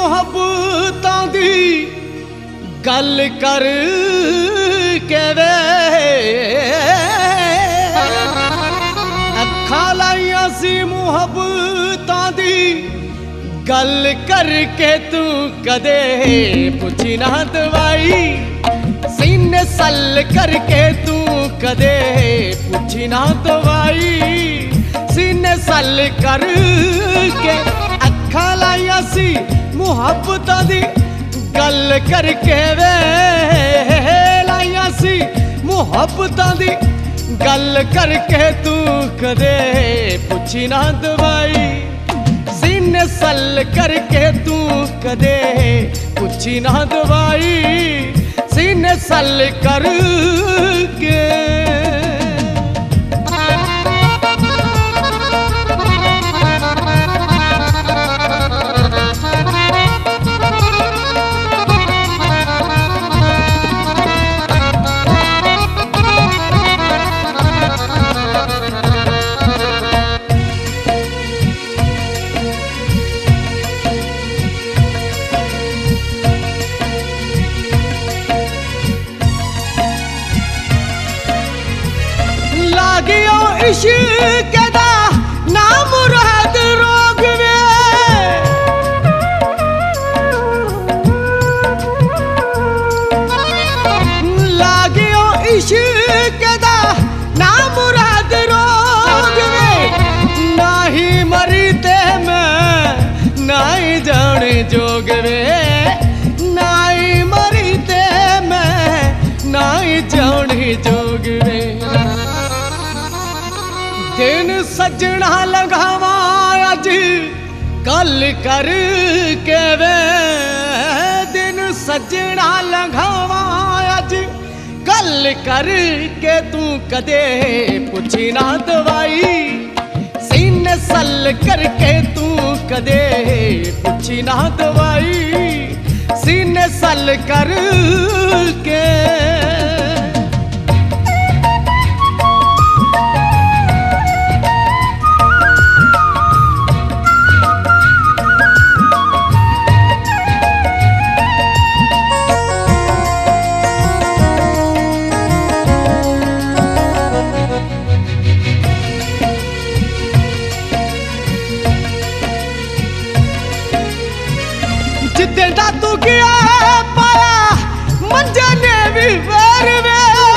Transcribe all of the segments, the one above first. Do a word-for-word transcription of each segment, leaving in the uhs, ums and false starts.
मुहब्बतां दी गल कर के वे अखां लाइयां सी मुहब्बतां दी गल करके तू कदे पुछी ना दवाई सीने सल करके तू कदे पुछी ना दवाई सीने सल करके अखां लाइयां सी मुहब्बतां दी गल करके वे लाइयां सी मुहब्बतां दी गल करके तू कदे पुछी ना दवाई सीने सल करके तू कदे पुछी ना दवाई सीने सल करके लागियो इश्क दा नाम मुराद रोग वे लागियो इश्क दा नाम मुराद रोग वे ना ही मरी ते मैं ना ही जाने जोग वे ना ही मरी ते मैं ना ही जाने जोग वे दिन सजना लगावा अज कल कर के वे दिन सजना लगावा अज कल कर के तू कदे पुछी ना दवाई सीने सल करके तू कदे पुछी ना दवाई सीने सल कर के जिद्दे दा तू गया पाया मंजे ने भी वैर वे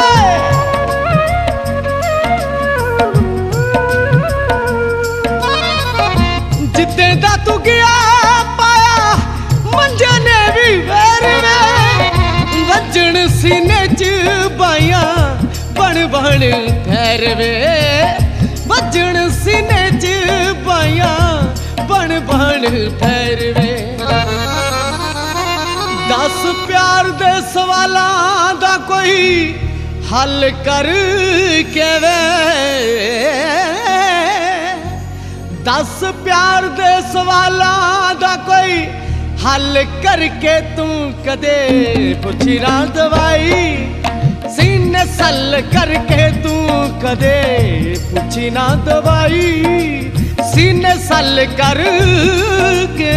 जिद्दे दा तू गया पाया मंजे ने भी वैर वे वजन सीने च बाइया बन बन ठहर वे वजन सीने च बाइया बन बन ठहर वे दस प्यार दे सवालां दा कोई हल कर के वे दस प्यार दे सवालां दा कोई हल करके तू कदे पुछी ना दवाई सीने सल करके तू कदे पुछी ना दवाई सीने सल कर के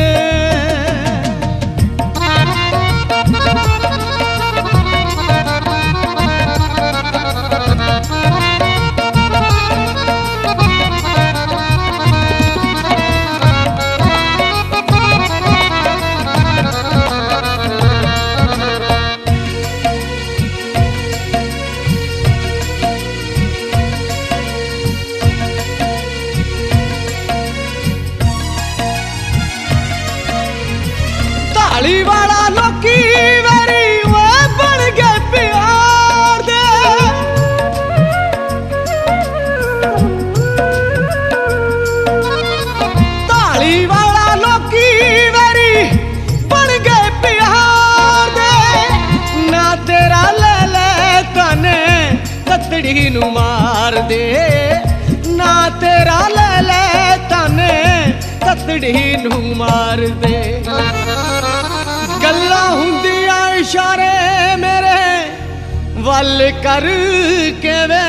ताली वाला लोकी वेरी वो बन गए प्यार दे ताली वाला लोकी वेरी बन गए प्यार दे ना तेरा ले ले तने ततड़ी नू मार दे ना तेरा ले ले तने ततड़ी नू मार दे गल्लां हुंदियां इशारे मेरे वल कर के वे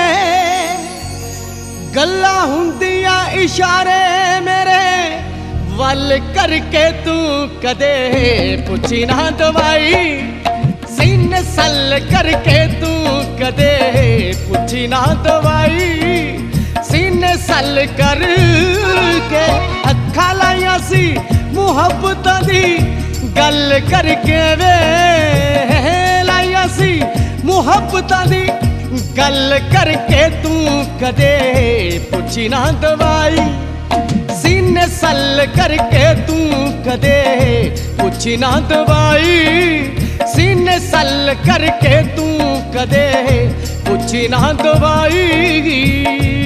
गल्लां हुंदियां इशारे मेरे वल करके तू कदे पुछी ना दवाई, सीने सल करके तू कदे पुछी ना दवाई, सीने सल करके अखा लाइया सी मुहब्बत दी गल करके वे लाइया सी मुहब्बत दी गल करके तू कदे पुछी ना दवाई, सीने सल करके तू कदे पुछी ना दवाई, सीने सल करके तू कदे पुछी ना दवाई।